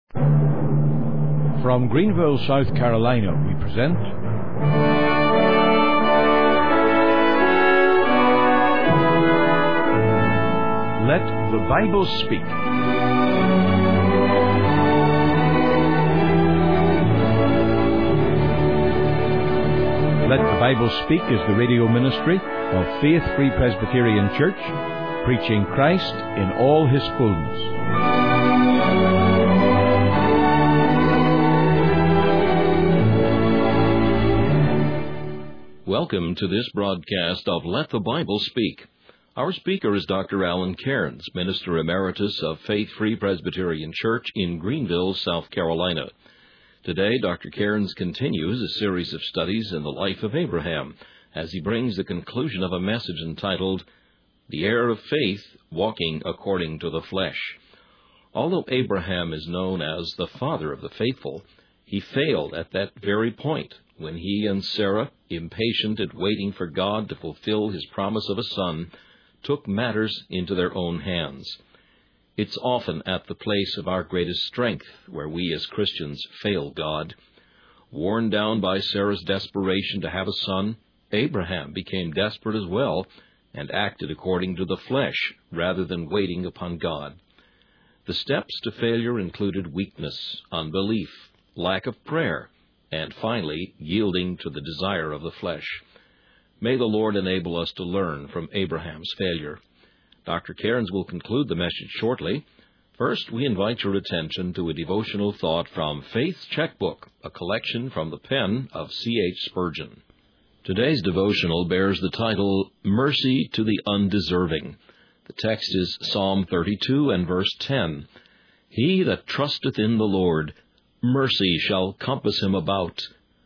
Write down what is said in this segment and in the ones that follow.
From Greenville, South Carolina, we present Let the Bible Speak. Let the Bible Speak is the radio ministry of Faith Free Presbyterian Church, preaching Christ in all His fullness. Welcome to this broadcast of Let the Bible Speak. Our speaker is Dr. Alan Cairns, Minister Emeritus of Faith Free Presbyterian Church in Greenville, South Carolina. Today, Dr. Cairns continues a series of studies in the life of Abraham as he brings the conclusion of a message entitled, The Heir of Faith, Walking According to the Flesh. Although Abraham is known as the father of the faithful, he failed at that very point when he and Sarah, impatient at waiting for God to fulfill His promise of a son, took matters into their own hands. It's often at the place of our greatest strength where we as Christians fail God. Worn down by Sarah's desperation to have a son, Abraham became desperate as well and acted according to the flesh rather than waiting upon God. The steps to failure included weakness, unbelief, lack of prayer, and finally, yielding to the desire of the flesh. May the Lord enable us to learn from Abraham's failure. Dr. Cairns will conclude the message shortly. First, we invite your attention to a devotional thought from Faith's Checkbook, a collection from the pen of C.H. Spurgeon. Today's devotional bears the title, Mercy to the Undeserving. The text is Psalm 32 and verse 10. He that trusteth in the Lord, mercy shall compass him about.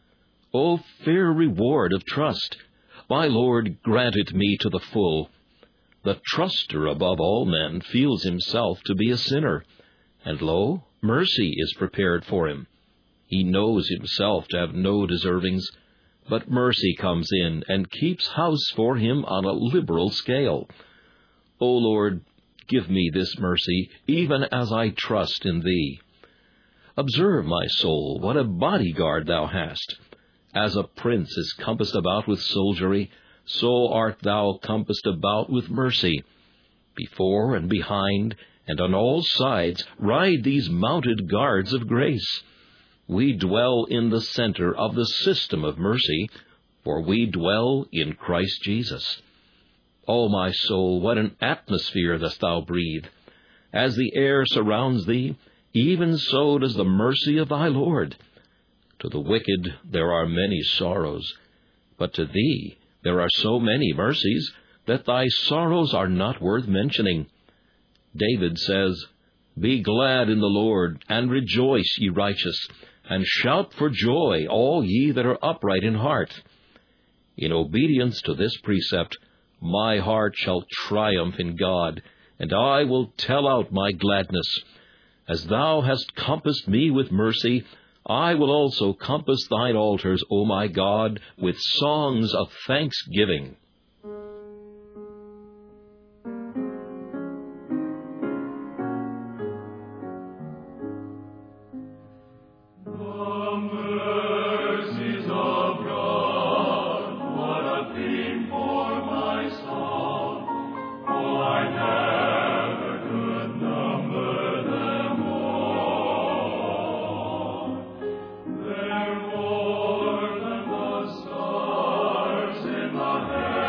O fair reward of trust, my Lord grant it me to the full. The truster above all men feels himself to be a sinner, and lo, mercy is prepared for him. He knows himself to have no deservings, but mercy comes in and keeps house for him on a liberal scale. O Lord, give me this mercy, even as I trust in Thee. Observe, my soul, what a bodyguard Thou hast. As a prince is compassed about with soldiery, so art Thou compassed about with mercy. Before and behind, and on all sides, ride these mounted guards of grace. We dwell in the center of the system of mercy, for we dwell in Christ Jesus. O my soul, what an atmosphere dost thou breathe! As the air surrounds thee, even so does the mercy of thy Lord. To the wicked there are many sorrows, but to thee there are so many mercies that thy sorrows are not worth mentioning. David says, Be glad in the Lord, and rejoice, ye righteous, and shout for joy, all ye that are upright in heart. In obedience to this precept, my heart shall triumph in God, and I will tell out my gladness. As thou hast compassed me with mercy, I will also compass thine altars, O my God, with songs of thanksgiving. More than the stars in the heavens.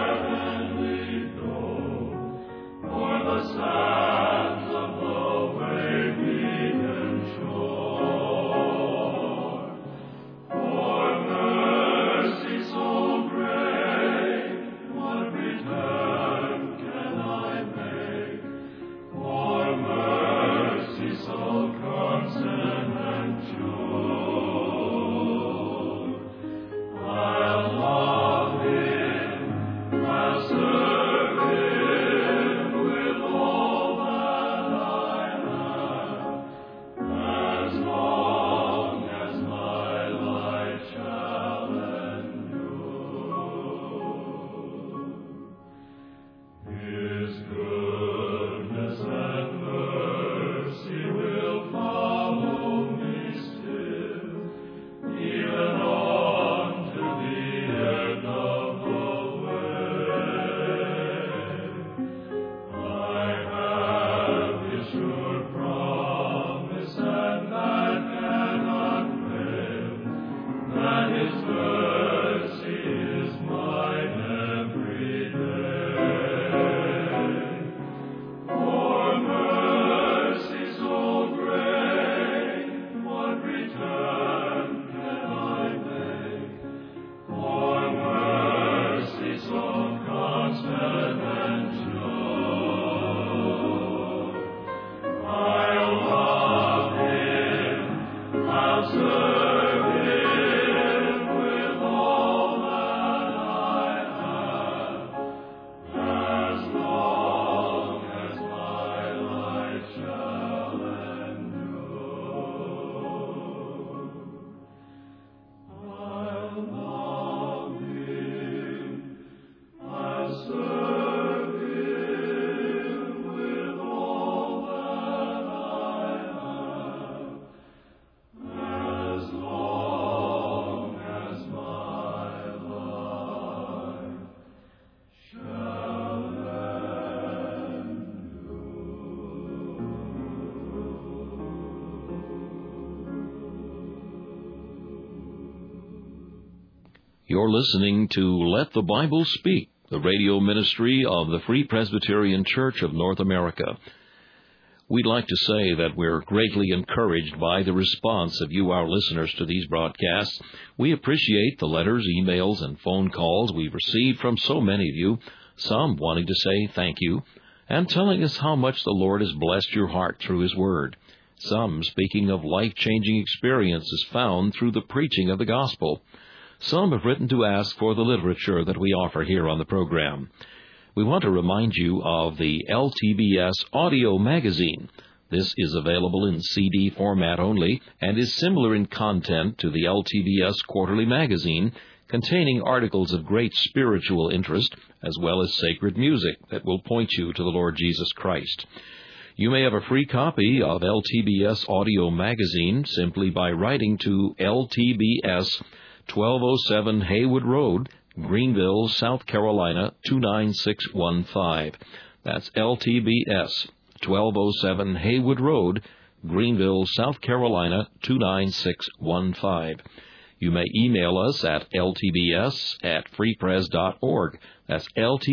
You're listening to Let the Bible Speak, the radio ministry of the Free Presbyterian Church of North America. We'd like to say that we're greatly encouraged by the response of you, our listeners, to these broadcasts. We appreciate the letters, emails, and phone calls we've received from so many of you, some wanting to say thank you, and telling us how much the Lord has blessed your heart through His Word. Some speaking of life-changing experiences found through the preaching of the gospel. Some have written to ask for the literature that we offer here on the program. We want to remind you of the LTBS audio magazine. This is available in CD format only and is similar in content to the LTBS quarterly magazine, containing articles of great spiritual interest as well as sacred music that will point you to the Lord Jesus Christ. You may have a free copy of LTBS audio magazine simply by writing to LTBS 1207 Haywood Road, Greenville, South Carolina, 29615. That's LTBS, 1207 Haywood Road, Greenville, South Carolina, 29615. You may email us at ltbs@freepres.org. That's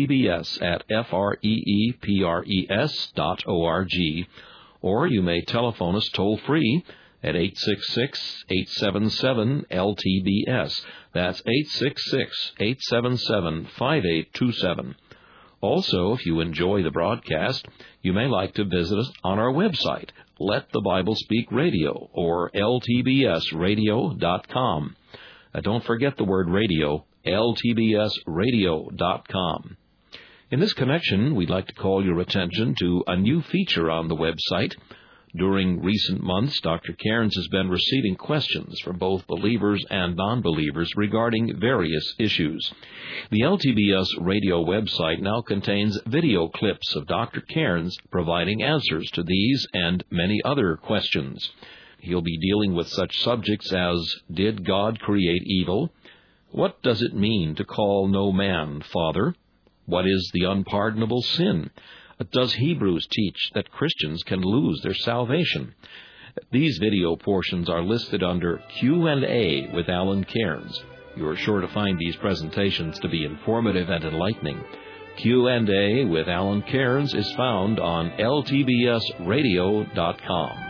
ltbs@freepres.org. Or you may telephone us toll-free at 866-877-LTBS. That's 866-877-5827. Also, if you enjoy the broadcast, you may like to visit us on our website, Let the Bible Speak Radio, or ltbsradio.com. Don't forget the word radio, ltbsradio.com. In this connection, we'd like to call your attention to a new feature on the website. During recent months, Dr. Cairns has been receiving questions from both believers and non-believers regarding various issues. The LTBS radio website now contains video clips of Dr. Cairns providing answers to these and many other questions. He'll be dealing with such subjects as, did God create evil? What does it mean to call no man father? What is the unpardonable sin? Does Hebrews teach that Christians can lose their salvation? These video portions are listed under Q&A with Alan Cairns. You're sure to find these presentations to be informative and enlightening. Q&A with Alan Cairns is found on ltbsradio.com.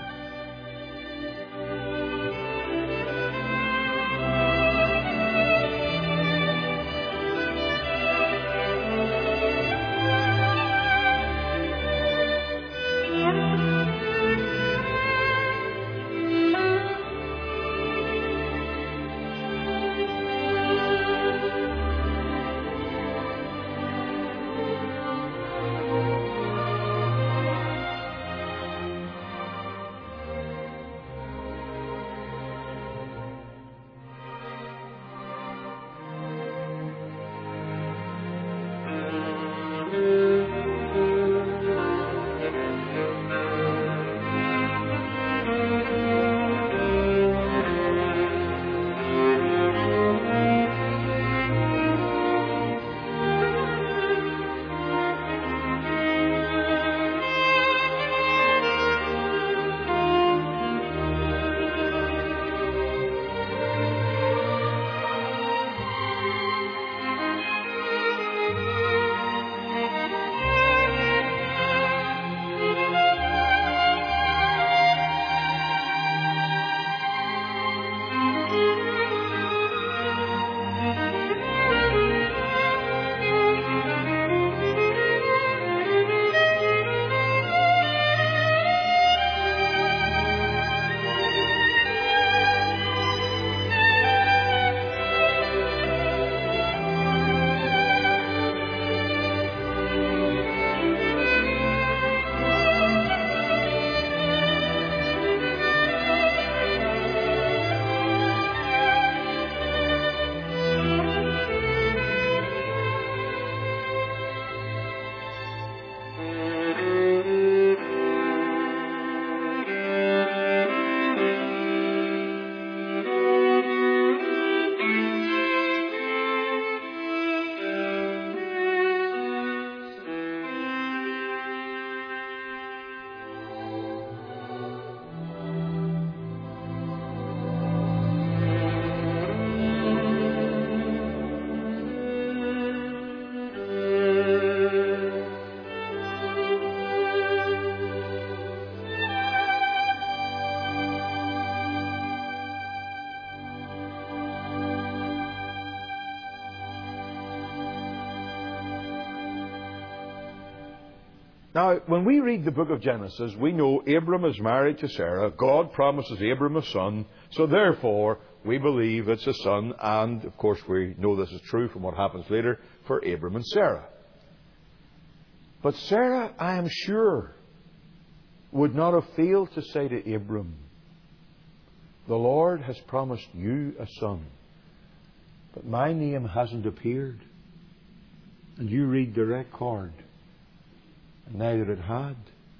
Now, when we read the book of Genesis, we know Abram is married to Sarah. God promises Abram a son. So therefore, we believe it's a son. And, of course, we know this is true from what happens later for Abram and Sarah. But Sarah, I am sure, would not have failed to say to Abram, the Lord has promised you a son, but my name hasn't appeared. And you read the record, and neither it had.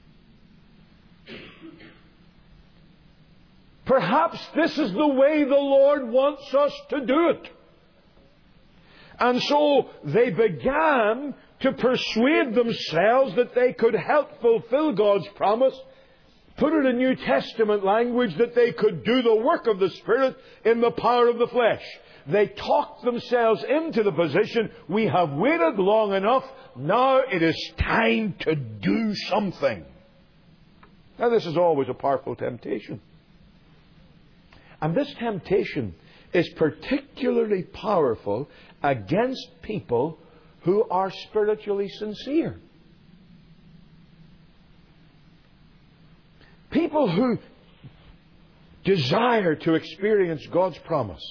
Perhaps this is the way the Lord wants us to do it. And so they began to persuade themselves that they could help fulfill God's promise. Put it in New Testament language, that they could do the work of the Spirit in the power of the flesh. They talked themselves into the position, we have waited long enough, now it is time to do something. Now this is always a powerful temptation. And this temptation is particularly powerful against people who are spiritually sincere. People who desire to experience God's promise.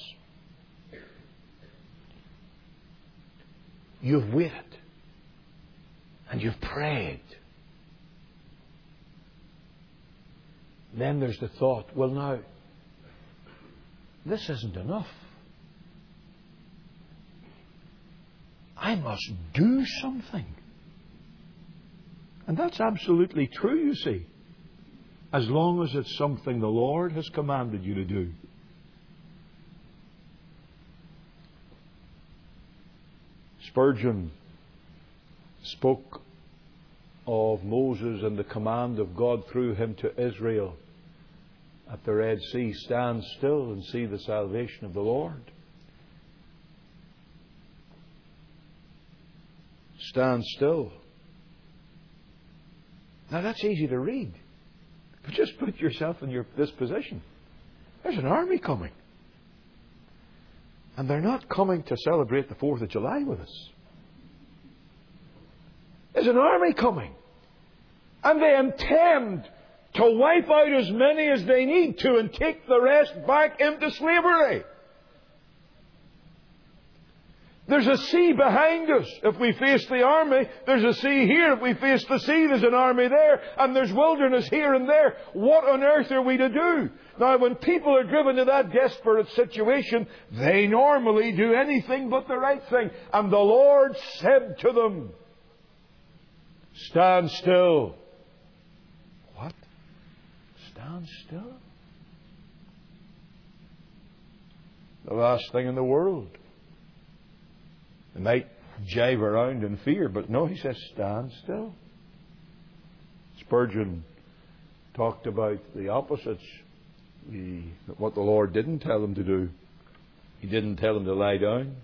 You've waited. And you've prayed. Then there's the thought, well now, this isn't enough. I must do something. And that's absolutely true, you see. As long as it's something the Lord has commanded you to do. Spurgeon spoke of Moses and the command of God through him to Israel at the Red Sea, stand still and see the salvation of the Lord. Stand still. Now that's easy to read. But just put yourself in this position. There's an army coming. And they're not coming to celebrate the 4th of July with us. There's an army coming. And they intend to wipe out as many as they need to and take the rest back into slavery. There's a sea behind us if we face the army. There's a sea here if we face the sea. There's an army there. And there's wilderness here and there. What on earth are we to do? Now, when people are driven to that desperate situation, they normally do anything but the right thing. And the Lord said to them, stand still. What? Stand still? The last thing in the world. They might jive around in fear, but no, he says, stand still. Spurgeon talked about the opposites, what the Lord didn't tell them to do. He didn't tell them to lie down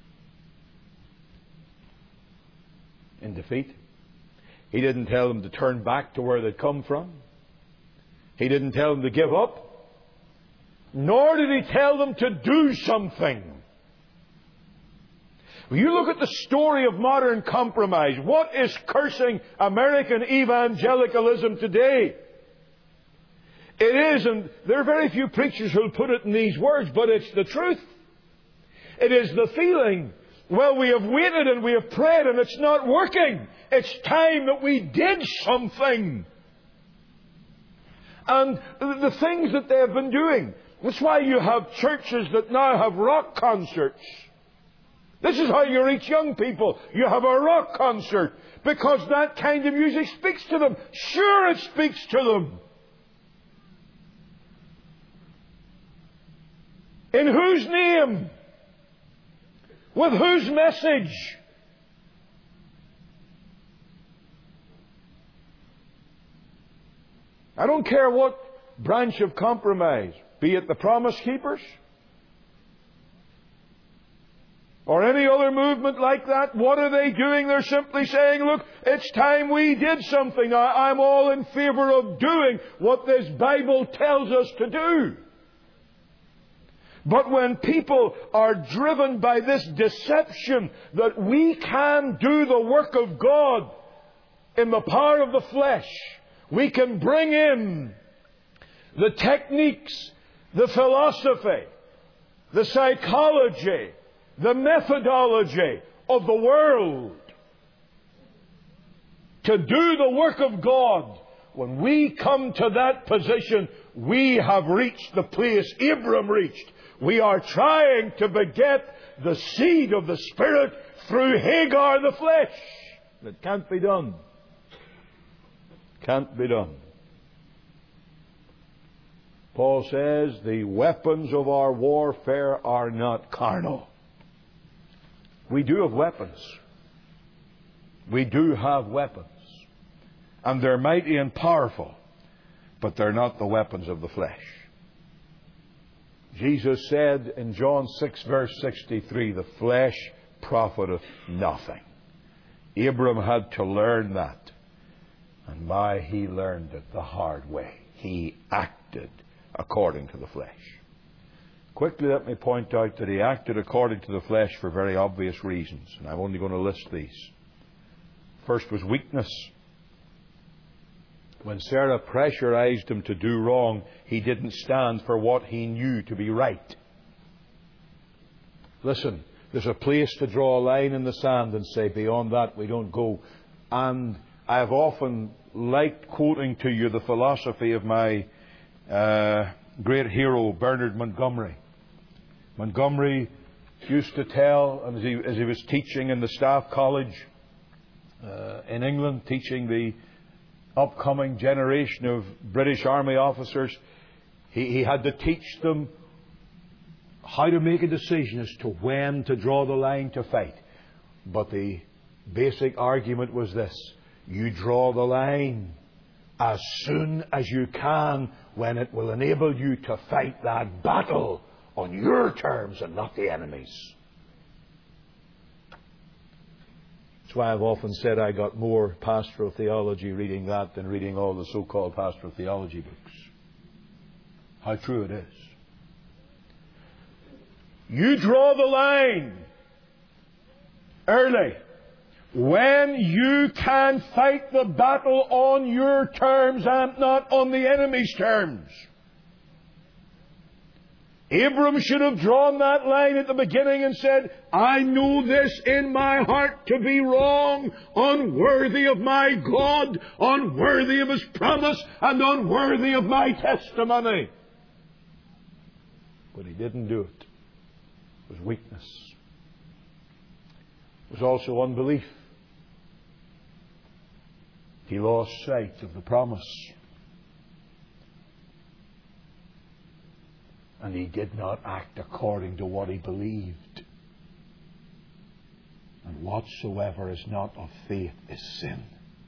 in defeat. He didn't tell them to turn back to where they'd come from. He didn't tell them to give up. Nor did he tell them to do something. When you look at the story of modern compromise, what is cursing American evangelicalism today? It is, and there are very few preachers who'll put it in these words, but it's the truth. It is the feeling, well, we have waited and we have prayed and it's not working. It's time that we did something. And the things that they have been doing. That's why you have churches that now have rock concerts. This is how you reach young people. You have a rock concert because that kind of music speaks to them. Sure, it speaks to them. In whose name? With whose message? I don't care what branch of compromise, be it the Promise Keepers or any other movement like that. What are they doing? They're simply saying, look, it's time we did something. I'm all in favor of doing what this Bible tells us to do. But when people are driven by this deception that we can do the work of God, in the power of the flesh, we can bring in the techniques, the philosophy, the psychology, the methodology of the world to do the work of God. When we come to that position, we have reached the place Abram reached. We are trying to beget the seed of the Spirit through Hagar the flesh. That can't be done. Can't be done. Paul says the weapons of our warfare are not carnal. We do have weapons. We do have weapons. And they're mighty and powerful. But they're not the weapons of the flesh. Jesus said in John 6 verse 63, the flesh profiteth nothing. Abram had to learn that. And he learned it the hard way. He acted according to the flesh. Quickly let me point out that he acted according to the flesh for very obvious reasons. And I'm only going to list these. First was weakness. When Sarah pressurized him to do wrong, he didn't stand for what he knew to be right. Listen, there's a place to draw a line in the sand and say, beyond that we don't go. And I have often liked quoting to you the philosophy of my great hero, Bernard Montgomery. Montgomery used to tell, as he was teaching in the Staff College in England, teaching the upcoming generation of British Army officers, he had to teach them how to make a decision as to when to draw the line to fight. But the basic argument was this: you draw the line as soon as you can, when it will enable you to fight that battle on your terms and not the enemy's. That's why I've often said I got more pastoral theology reading that than reading all the so-called pastoral theology books. How true it is. You draw the line early when you can fight the battle on your terms and not on the enemy's terms. Abram should have drawn that line at the beginning and said, I know this in my heart to be wrong, unworthy of my God, unworthy of His promise, and unworthy of my testimony. But he didn't do it. It was weakness. It was also unbelief. He lost sight of the promise. And he did not act according to what he believed. And whatsoever is not of faith is sin.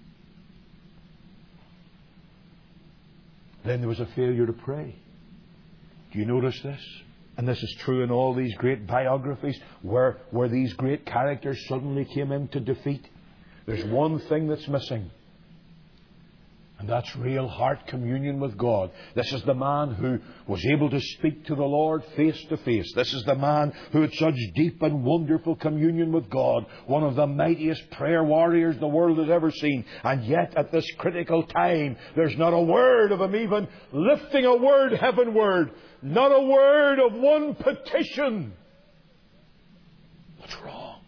Then there was a failure to pray. Do you notice this? And this is true in all these great biographies where these great characters suddenly came into defeat. There's one thing that's missing. And that's real heart communion with God. This is the man who was able to speak to the Lord face to face. This is the man who had such deep and wonderful communion with God. One of the mightiest prayer warriors the world has ever seen. And yet at this critical time, there's not a word of him even lifting a word heavenward. Not a word of one petition. What's wrong?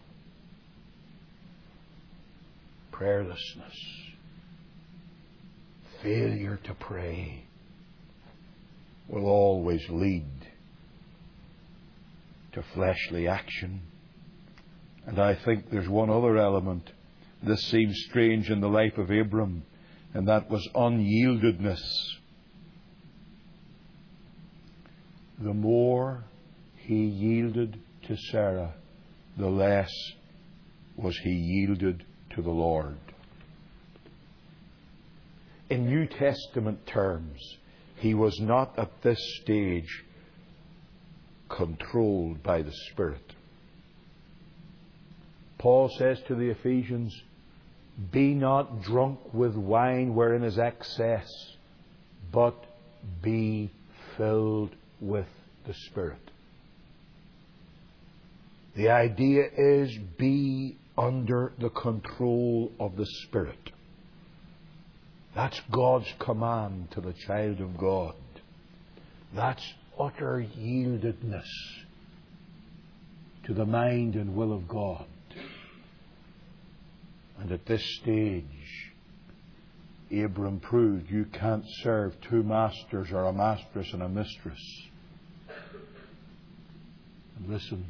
Prayerlessness. Failure to pray will always lead to fleshly action. And I think there's one other element. This seems strange in the life of Abram, and that was unyieldedness. The more he yielded to Sarah, the less was he yielded to the Lord. In New Testament terms, he was not at this stage controlled by the Spirit. Paul says to the Ephesians, be not drunk with wine wherein is excess, but be filled with the Spirit. The idea is be under the control of the Spirit. That's God's command to the child of God. That's utter yieldedness to the mind and will of God. And at this stage, Abram proved you can't serve two masters or a mistress and a mistress. And listen.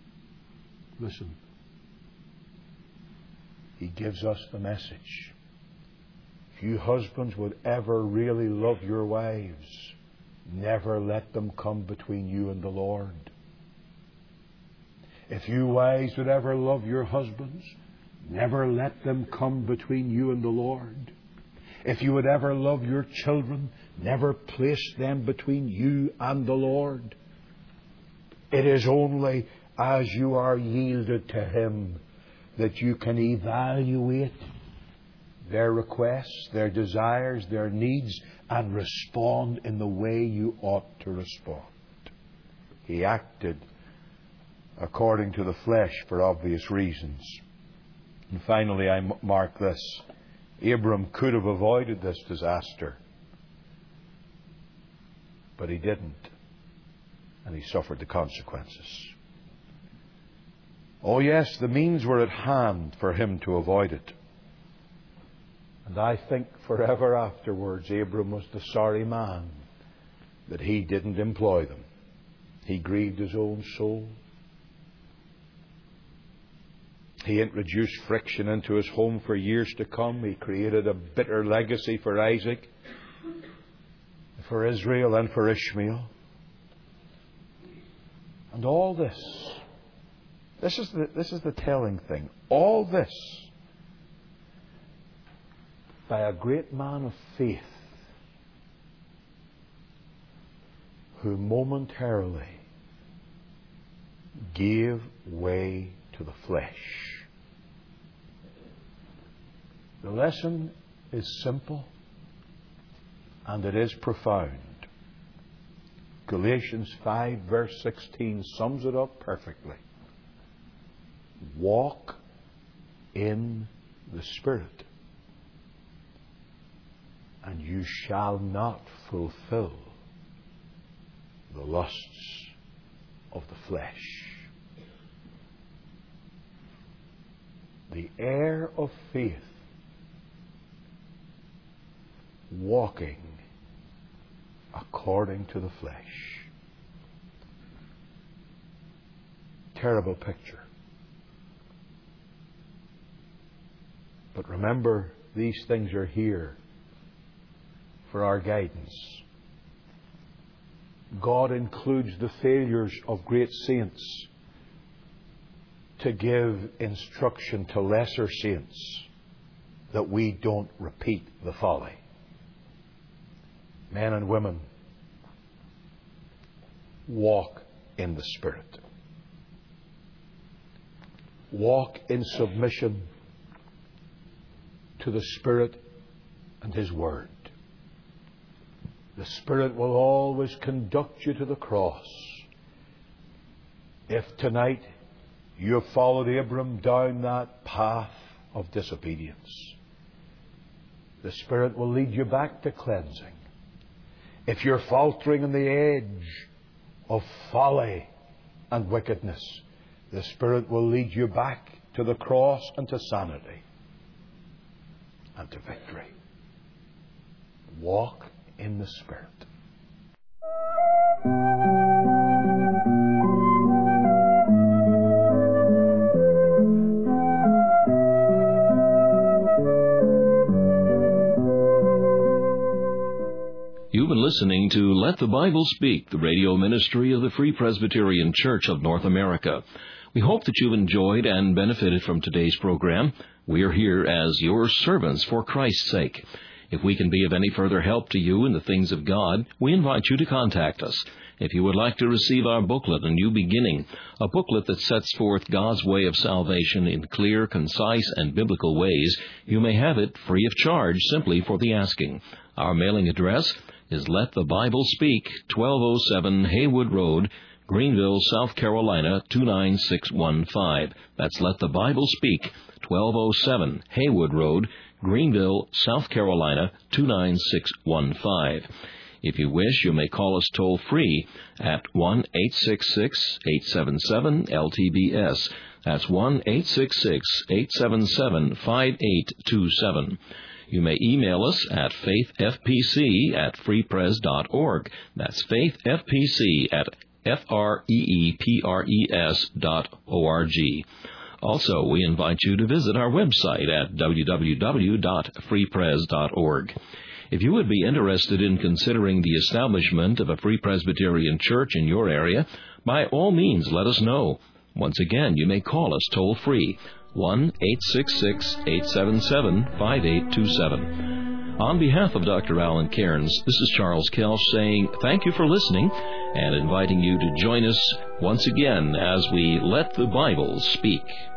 He gives us the message. If you husbands would ever really love your wives, never let them come between you and the Lord. If you wives would ever love your husbands, never let them come between you and the Lord. If you would ever love your children, never place them between you and the Lord. It is only as you are yielded to Him that you can evaluate their requests, their desires, their needs, and respond in the way you ought to respond. He acted according to the flesh for obvious reasons. And finally, I mark this. Abram could have avoided this disaster, but he didn't, and he suffered the consequences. Oh yes, the means were at hand for him to avoid it. And I think forever afterwards, Abram was the sorry man that he didn't employ them. He grieved his own soul. He introduced friction into his home for years to come. He created a bitter legacy for Isaac, for Israel, and for Ishmael. And all this is the telling thing. All this by a great man of faith who momentarily gave way to the flesh. The lesson is simple and it is profound. Galatians 5 verse 16 sums it up perfectly. Walk in the Spirit, and you shall not fulfill the lusts of the flesh. The heir of faith, walking according to the flesh. Terrible picture. But remember, these things are here for our guidance. God includes the failures of great saints to give instruction to lesser saints that we don't repeat the folly. Men and women, walk in the Spirit. Walk in submission to the Spirit and His Word. The Spirit will always conduct you to the cross. If tonight you have followed Abram down that path of disobedience, the Spirit will lead you back to cleansing. If you're faltering on the edge of folly and wickedness, the Spirit will lead you back to the cross and to sanity and to victory. Walk in the Spirit. You've been listening to Let the Bible Speak, the radio ministry of the Free Presbyterian Church of North America. We hope that you've enjoyed and benefited from today's program. We are here as your servants for Christ's sake. If we can be of any further help to you in the things of God, we invite you to contact us. If you would like to receive our booklet, A New Beginning, a booklet that sets forth God's way of salvation in clear, concise, and biblical ways, you may have it free of charge simply for the asking. Our mailing address is Let the Bible Speak, 1207 Haywood Road, Greenville, South Carolina, 29615. That's Let the Bible Speak, 1207 Haywood Road, Greenville, South Carolina 29615. If you wish, you may call us toll-free at 1-866-877-LTBS. That's 1-866-877-5827. You may email us at faithfpc@freepres.org. That's faithfpc@freepres.org. Also, we invite you to visit our website at www.freepres.org. If you would be interested in considering the establishment of a Free Presbyterian Church in your area, by all means let us know. Once again, you may call us toll-free, 1-866-877-5827. On behalf of Dr. Alan Cairns, this is Charles Kelch saying thank you for listening and inviting you to join us once again as we let the Bible speak.